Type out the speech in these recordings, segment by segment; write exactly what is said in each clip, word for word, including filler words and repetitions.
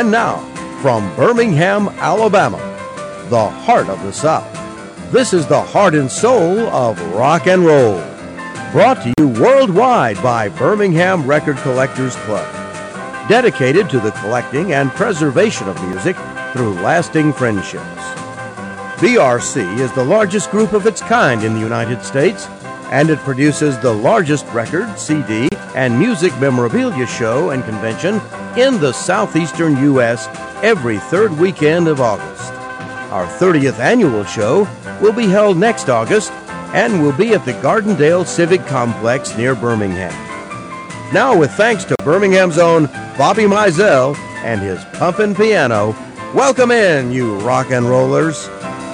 And now, from Birmingham, Alabama, the heart of the South, this is the heart and soul of rock and roll. Brought to you worldwide by Birmingham Record Collectors Club. Dedicated to the collecting and preservation of music through lasting friendships. B R C is the largest group of its kind in the United States, and it produces the largest record, C D, and music memorabilia show and convention in the southeastern U S every third weekend of August. Our thirtieth annual show will be held next August and will be at the Gardendale Civic Complex near Birmingham. Now, with thanks to Birmingham's own Bobby Mizell and his pumpin' piano, welcome in, you rock and rollers.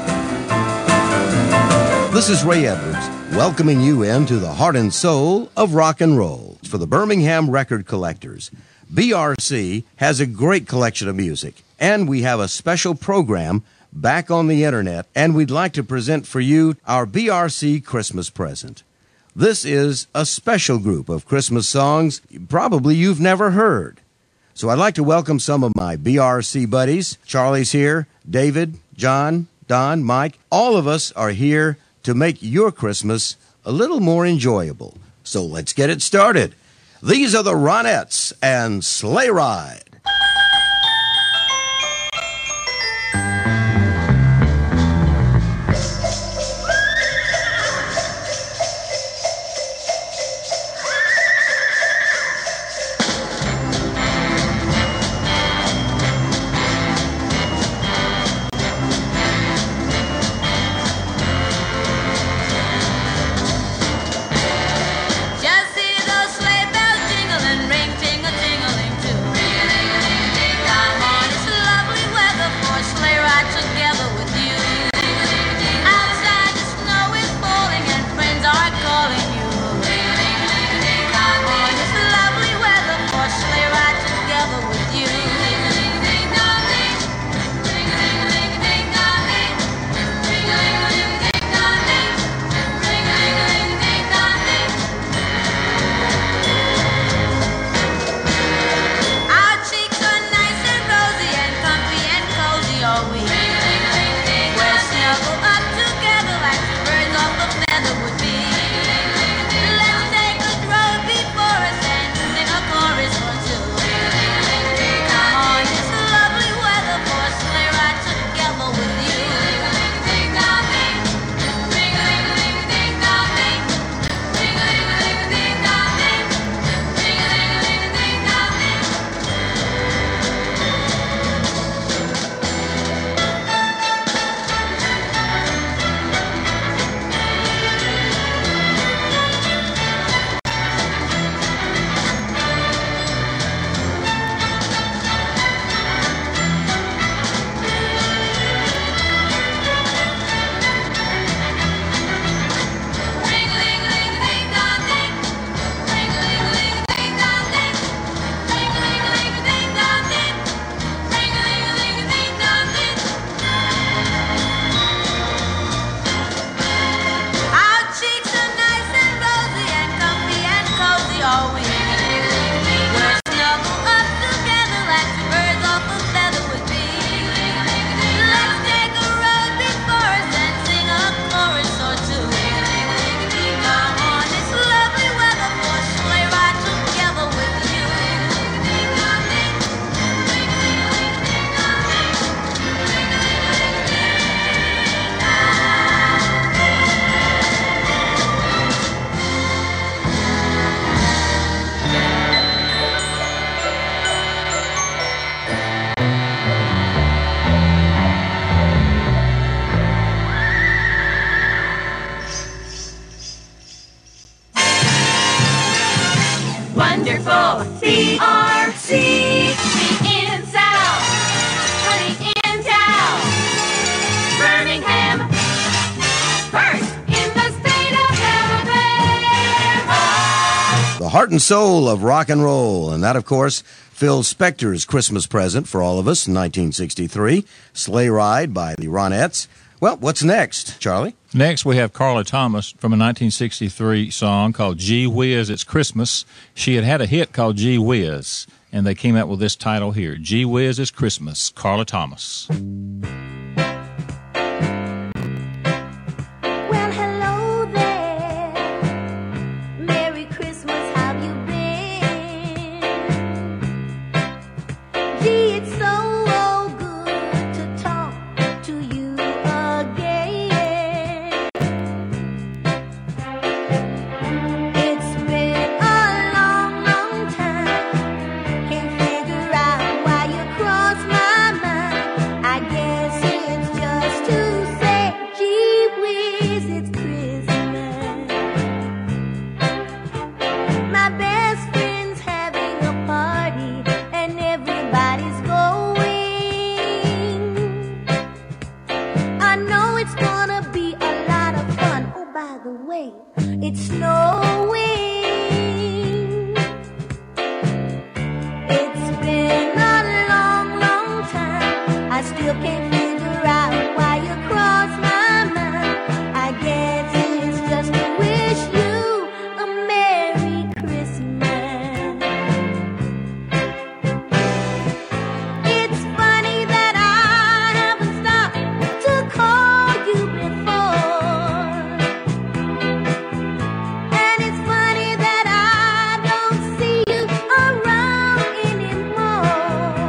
This is Ray Edwards, welcoming you into the heart and soul of rock and roll for the Birmingham Record Collectors. B R C has a great collection of music, and we have a special program back on the internet, and we'd like to present for you our B R C Christmas present. This is a special group of Christmas songs probably you've never heard. So I'd like to welcome some of my B R C buddies. Charlie's here, David, John, Don, Mike. All of us are here to make your Christmas a little more enjoyable. So let's get it started. These are the Ronettes and Sleigh Ride. B R C, the in South, honey in town, Birmingham, first in the state of Alabama. The heart and soul of rock and roll, and that, of course, Phil Spector's Christmas present for all of us in nineteen sixty-three, Sleigh Ride by the Ronettes. Well, what's next, Charlie? Next, we have Carla Thomas from a nineteen sixty-three song called Gee Whiz, It's Christmas. She had had a hit called Gee Whiz, and they came out with this title here, Gee Whiz, It's Christmas, Carla Thomas. Well, hello there. Merry Christmas, how've you been? Gee, it's so oh, good to talk to you again. It's been a long, long time. Can't figure out why you crossed my mind. I guess it's just to say, gee whiz, it's Christmas. My best friend's having a party and everybody's going. I know it's gonna be a lot of fun. Oh, by the way, it's snowing. It's been a long, long time. I still can't figure out why you crossed my mind. I guess it's just to wish you a Merry Christmas. It's funny that I haven't stopped to call you before. And it's funny that I don't see you around anymore.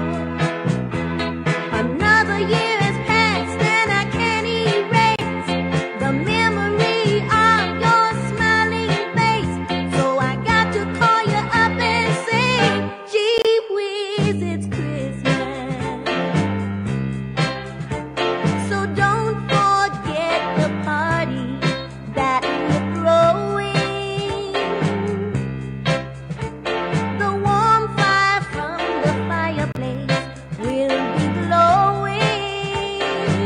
Another year has passed and I can't erase the memory of your smiling face. So I got to call you up and say, gee whiz, it's Christmas. So don't forget the party that we're throwing. The warm fire from the fireplace will be glowing.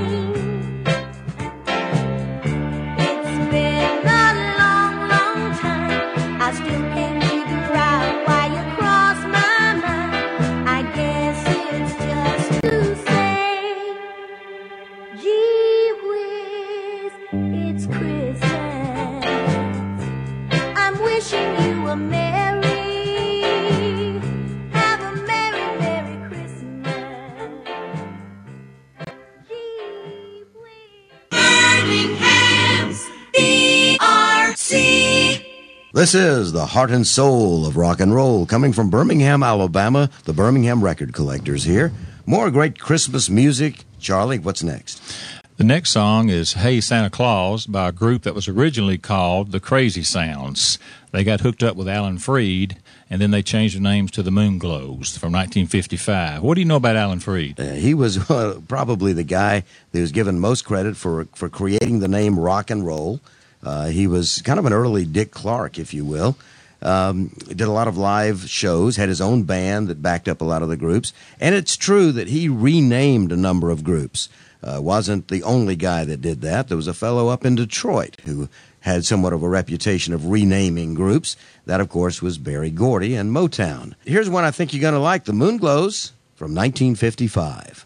It's been a long, long time. I still can't figure out why you crossed my mind. I guess it's just to say, gee whiz, it's Christmas. I'm wishing you a merry, have a merry, merry Christmas. Gee whiz. Birmingham's B R C. This is the heart and soul of rock and roll, coming from Birmingham, Alabama, the Birmingham Record Collectors here. More great Christmas music. Charlie, what's next? The next song is Hey Santa Claus by a group that was originally called the Crazy Sounds. They got hooked up with Alan Freed, and then they changed their names to the Moonglows from nineteen fifty-five. What do you know about Alan Freed? Uh, he was uh, probably the guy that was given most credit for, for creating the name rock and roll. Uh, he was kind of an early Dick Clark, if you will. Um, did a lot of live shows, had his own band that backed up a lot of the groups. And it's true that he renamed a number of groups. Uh, wasn't the only guy that did that. There was a fellow up in Detroit who had somewhat of a reputation of renaming groups. That, of course, was Berry Gordy and Motown. Here's one I think you're going to like, the Moonglows from nineteen fifty-five.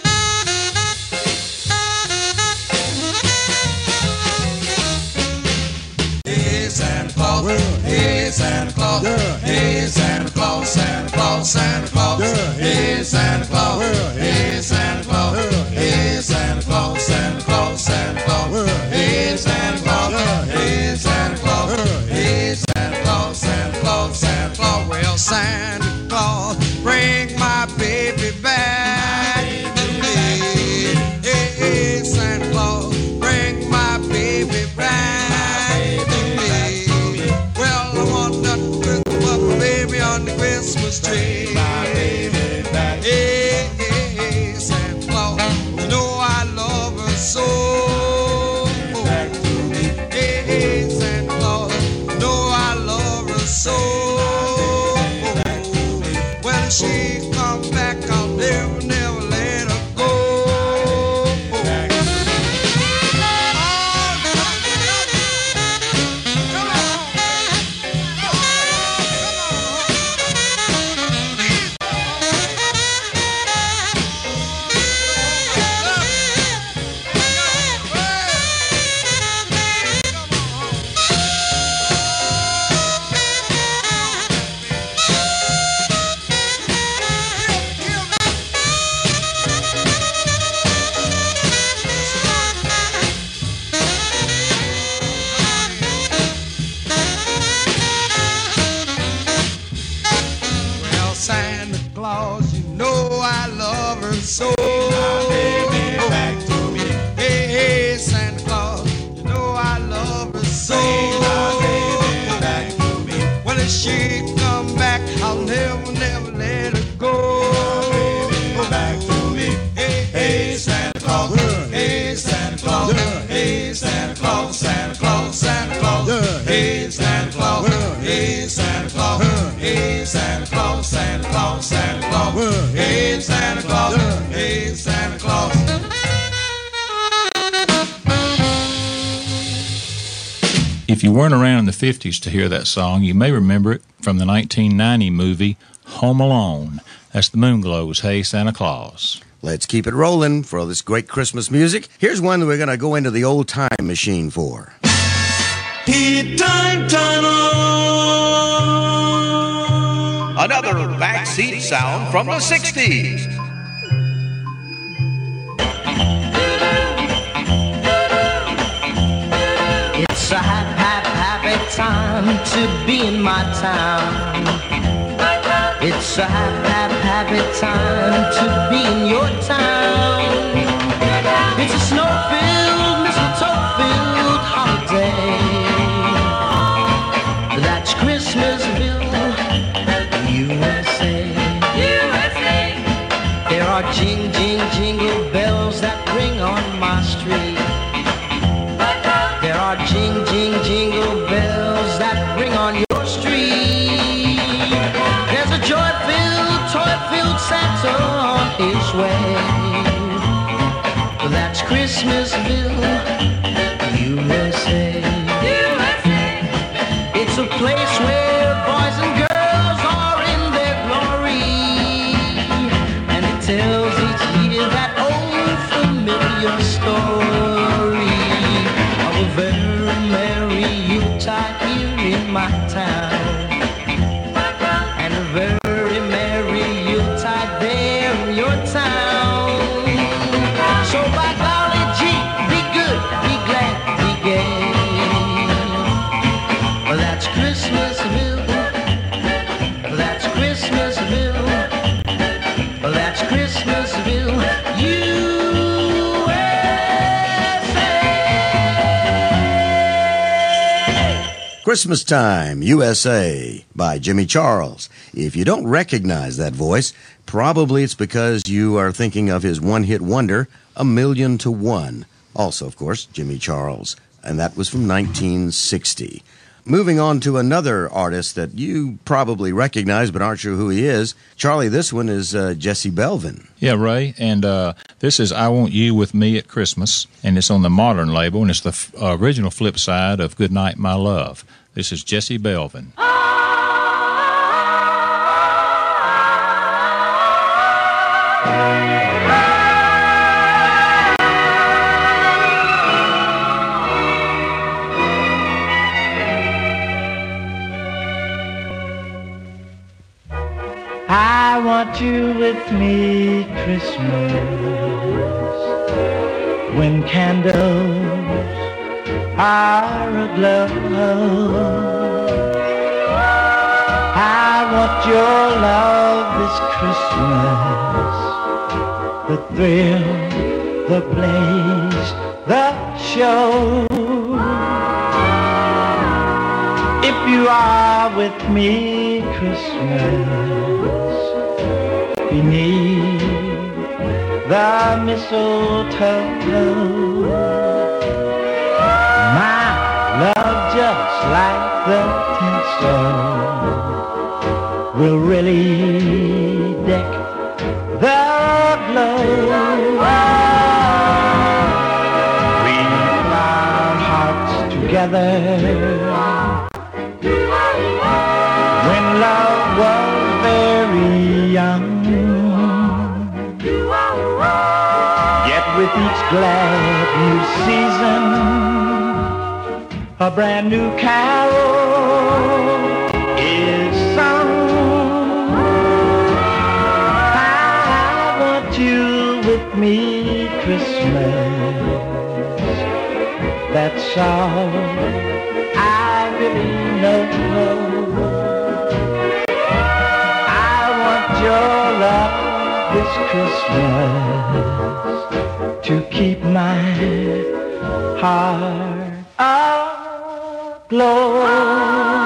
Hey Santa Claus, hey Santa Claus, hey Santa Claus, Santa Claus, Santa Claus, hey Santa Claus, hey Santa Claus, hey Santa Claus, Santa Claus, Santa Claus, hey Santa Claus, hey Santa Claus, hey Santa Claus, Santa Claus, Santa Claus. Well, Santa Claus, bring my baby back to me. Hey, hey, Santa Claus, bring my baby back to me. Well, I want that Christmas baby on the Christmas tree. Hey, hey, hey, Santa Claus, you know I love her so. Claus, Santa Claus. Well, hey, Santa Claus. Yeah. Hey, Santa Claus. If you weren't around in the fifties to hear that song, you may remember it from the nineteen ninety movie Home Alone. That's the Moonglows, Hey Santa Claus. Let's keep it rolling for all this great Christmas music. Here's one that we're going to go into the old time machine for. Heat time tunnel. Another backseat sound from the sixties. It's a happy, happy, happy time to be in my town. It's a happy, happy, happy time to be in your town. It's a snow-filled, mistletoe-filled holiday. That's Christmasville, U S A. U S A. There are jing, jing, jingle bells that ring on my street. There are jing, jing, jingle bells that ring on your street. There's a joy-filled, toy-filled Santa on his way. That's Christmasville, U S A. U S A. It's a place where boys and girls are in their glory, and it tells each year that old familiar story of a very merry Yuletide here in my town, and a very merry Yuletide there in your town. So by golly gee, be good, be glad, be gay. Well, that's Christmasville. That's Christmasville. Well, that's Christmasville. U S A. Christmas Time, U S A by Jimmy Charles. If you don't recognize that voice, probably it's because you are thinking of his one-hit wonder, A Million to One. Also, of course, Jimmy Charles. And that was from nineteen sixty. Moving on to another artist that you probably recognize but aren't sure who he is. Charlie, this one is uh, Jesse Belvin. Yeah, Ray, and uh, this is I Want You With Me at Christmas, and it's on the Modern label, and it's the f- uh, original flip side of Good Night, My Love. This is Jesse Belvin. I want you with me, Christmas, when candles are aglow. I want your love this Christmas, the thrill, the blaze, the show. If you are with me, Christmas, beneath the mistletoe, my love, just like the tinsel, will really deck the glow. We put our hearts together when love was very young. Yet with each glad new season, a brand new carol is sung. I want you with me, Christmas. That's all I really know. Your love this Christmas to keep my heart aglow.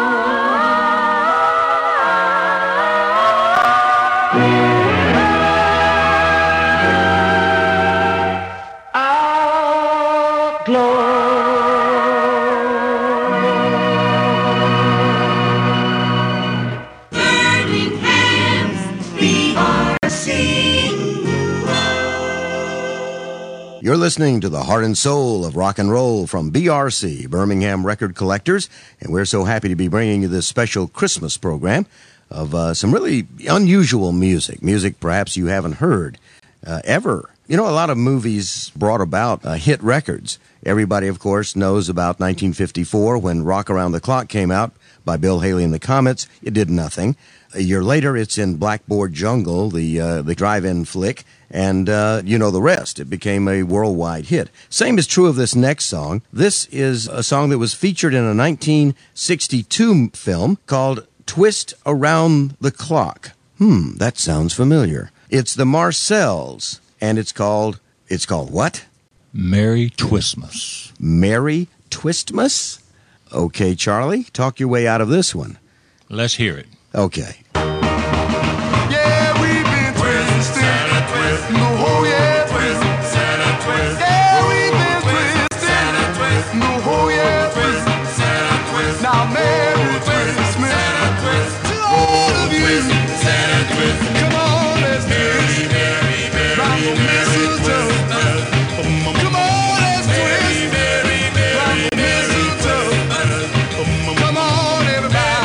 listening to the heart and soul of rock and roll from B R C, Birmingham Record Collectors, and we're so happy to be bringing you this special Christmas program of uh, some really unusual music, music perhaps you haven't heard uh, ever. You know, a lot of movies brought about uh, hit records. Everybody, of course, knows about nineteen fifty-four when Rock Around the Clock came out by Bill Haley and the Comets. It did nothing. A year later, it's in Blackboard Jungle, the uh, the drive-in flick, and uh, you know the rest. It became a worldwide hit. Same is true of this next song. This is a song that was featured in a nineteen sixty-two film called Twist Around the Clock. Hmm, that sounds familiar. It's the Marcells, and it's called, it's called what? Merry Twistmas. Merry Twistmas? Okay, Charlie, talk your way out of this one. Let's hear it. Okay. Yeah, we've been twisting. Santa twist. No, oh yeah, twist. Santa twist. Yeah, we've been twisting. Santa twist. No, oh yeah, twist. Santa twist. Now, Merry Christmas. Santa twist. To all of you. Santa twist. Come on, let's twist. Merry, merry, round the mistletoe. Come on, let's twist. Merry, merry, round the mistletoe. Come on, everybody.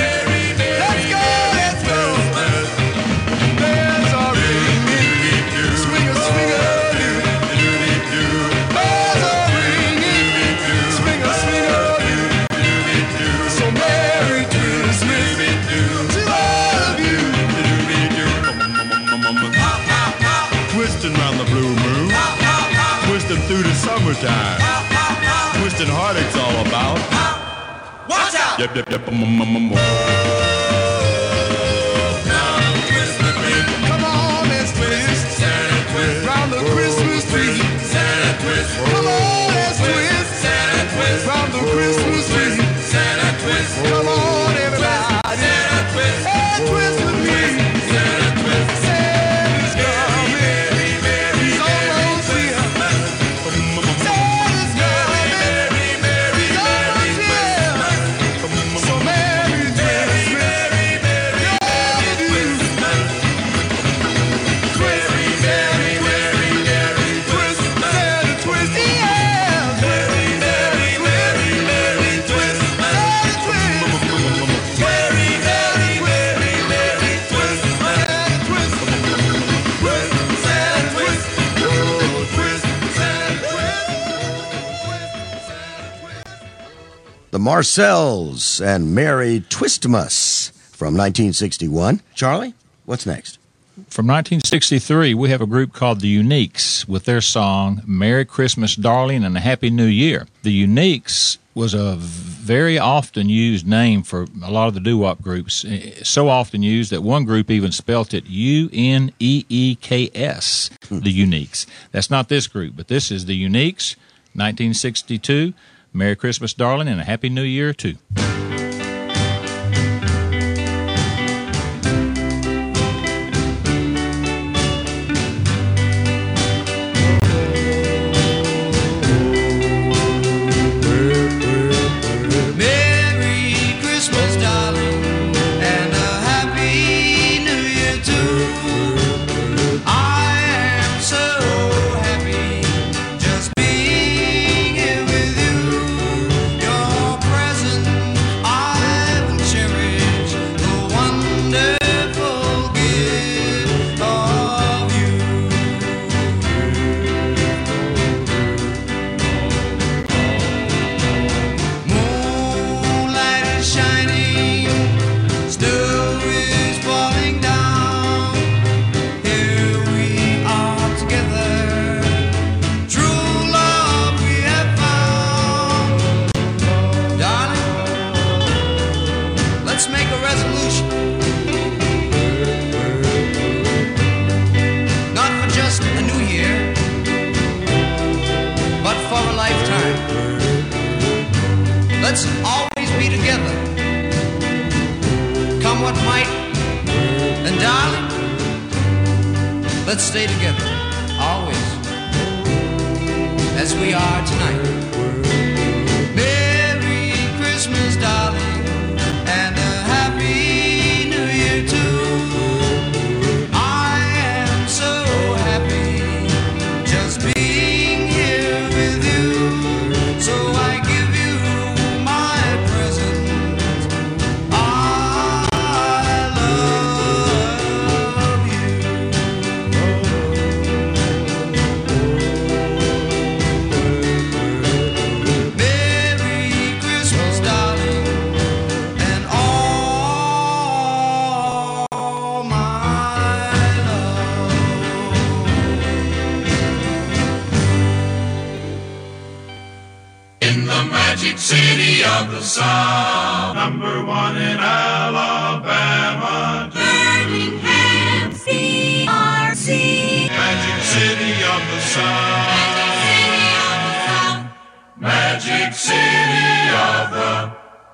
Through the summertime, twisting heartache's all about. Watch out! Yep, yep, yep. Mm, mm, mm, Come on, let's twist. Santa twist. Round the Christmas tree. Santa twist. Come on, let's twist. Santa twist. Round the Christmas tree. Santa twist. Come on, everybody. Santa twist. And twist with me. Santa twist. Santa's coming. He's almost here. Santa's coming. He's almost here. So Merry Christmas. The Marcells and Merry Twistmas from nineteen sixty-one. Charlie, what's next? From nineteen sixty-three, we have a group called The Uniques with their song Merry Christmas, Darling, and a Happy New Year. The Uniques was a very often used name for a lot of the doo-wop groups, so often used that one group even spelt it U N E E K S, The Uniques. That's not this group, but this is The Uniques, nineteen sixty-two, Merry Christmas, Darling, and a Happy New Year, too. Merry Christmas, darling, and a Happy New Year too. I am so happy just being here with you. Your present I will cherish, the wonderful gift of you. Moonlight is shining, snow is falling down. Here we are together, true love we have found. Darling, let's make a resolution, not for just a new year, but for a lifetime. Let's always be together, come what might. And darling, let's stay together, always, as we are tonight. Merry Christmas, darling, and a Happy New Year too. I am so happy just being here South. Number one in Alabama. Birmingham, C R C. Magic City of the South. Magic City of the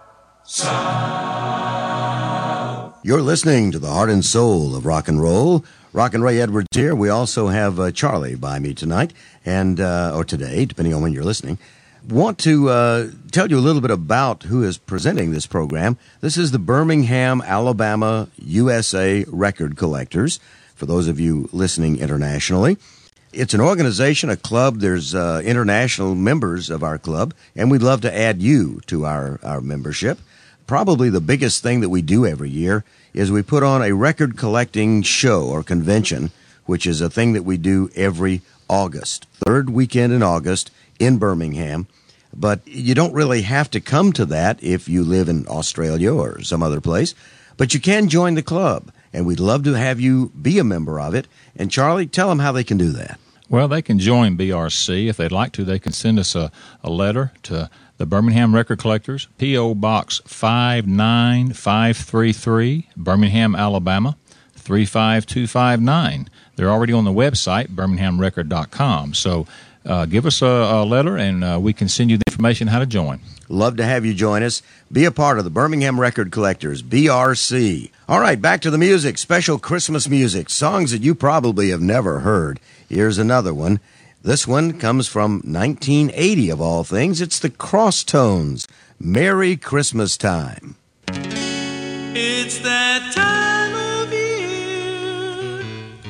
South. You're listening to the heart and soul of rock and roll. Rock and Ray Edwards here. We also have uh, Charlie by me tonight, and uh, or today, depending on when you're listening. Want to uh, tell you a little bit about who is presenting this program. This is the Birmingham, Alabama, U S A Record Collectors, for those of you listening internationally. It's an organization, a club. There's uh, international members of our club, and we'd love to add you to our, our membership. Probably the biggest thing that we do every year is we put on a record collecting show or convention, which is a thing that we do every August, third weekend in August in Birmingham. But you don't really have to come to that if you live in Australia or some other place. But you can join the club, and we'd love to have you be a member of it. And Charlie, tell them how they can do that. Well, they can join B R C. If they'd like to, they can send us a, a letter to the Birmingham Record Collectors, P O. Box five nine five three three, Birmingham, Alabama, three five two five nine. They're already on the website, birmingham record dot com. So uh, give us a, a letter, and uh, we can send you the information how to join. Love to have you join us. Be a part of the Birmingham Record Collectors, B R C. All right, back to the music. Special Christmas music. Songs that you probably have never heard. Here's another one. This one comes from nineteen eighty, of all things. It's the Crosstones. Merry Christmas Time. It's that time of year.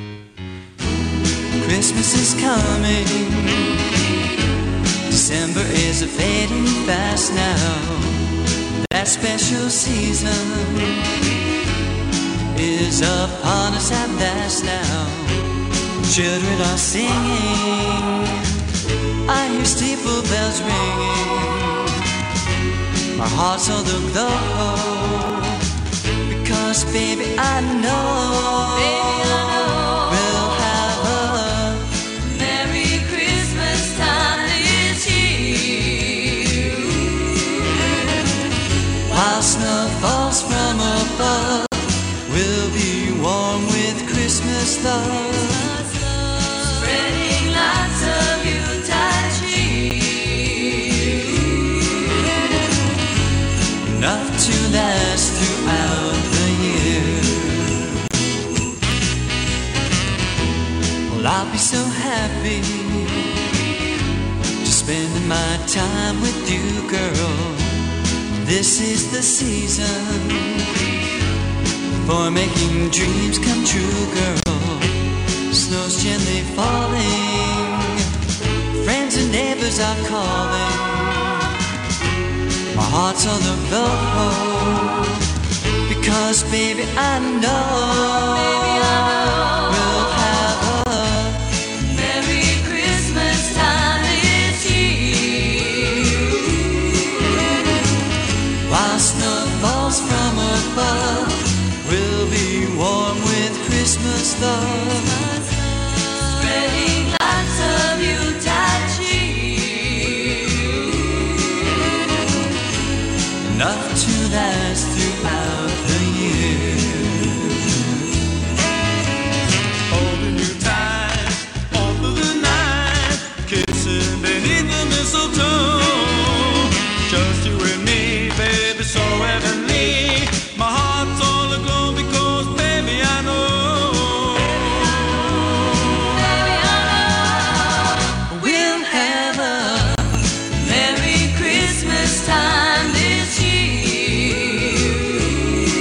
Christmas is coming. December is a fading fast now. That special season is upon us at last now. Children are singing, I hear steeple bells ringing. My heart's on the glow, because baby I know, baby, I know we'll have a Merry Christmas time this year. While snow falls from above, we'll be warm with Christmas love. Spreading lots of Yuletide cheer, enough to last throughout the year. Well, I'll be so happy just spending my time with you, girl. This is the season for making dreams come true, girl. Snow's gently falling, friends and neighbors are calling. My heart's on the blow, because baby I know, baby, I know we'll have a Merry Christmas time this year. While snow falls from above, we'll be warm with Christmas love. Spreading lots of Yuletide cheer, enough to last throughout the year. All the Yuletide, all through the night, kissing beneath the mistletoe. Just you and me, baby, so heavenly. My heart's all aglow because, baby, I know. Baby, I know we'll have a Merry Christmas time this year.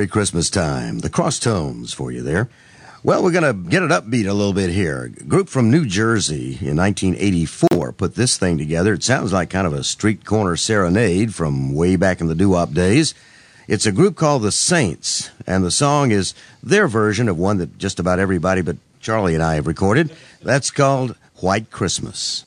Merry Christmas time. The Crosstones for you there. Well, we're going to get it upbeat a little bit here. A group from New Jersey in nineteen eighty-four put this thing together. It sounds like kind of a street corner serenade from way back in the doo-wop days. It's a group called The Saints, and the song is their version of one that just about everybody but Charlie and I have recorded. That's called White Christmas.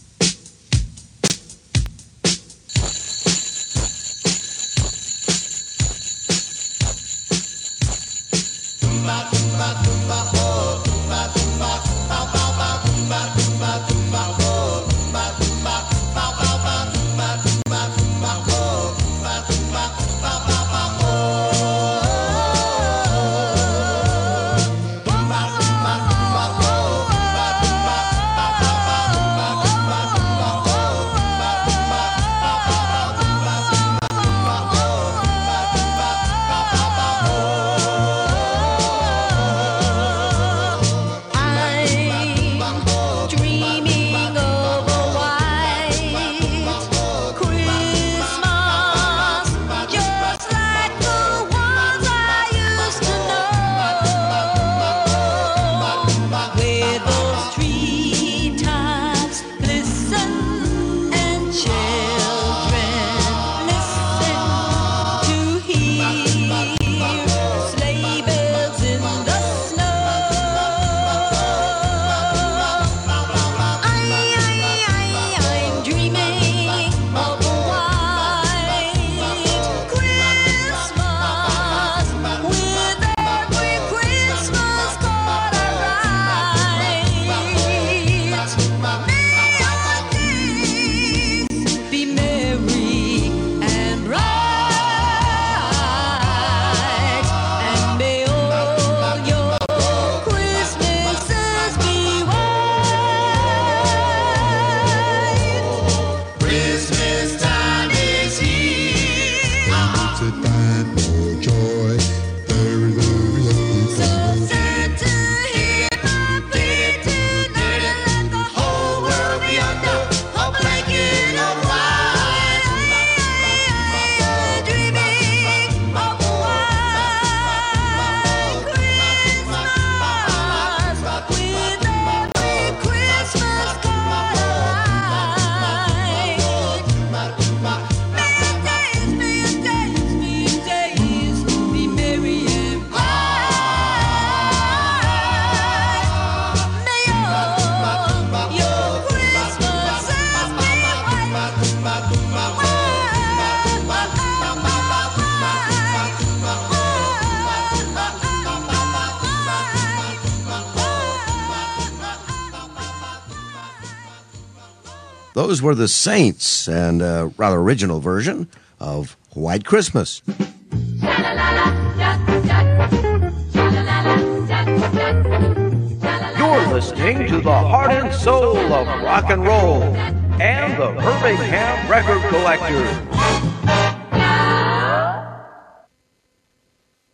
Those were the Saints, and a rather original version of White Christmas. You're listening to the heart and soul of rock and roll and the Birmingham Record Collectors.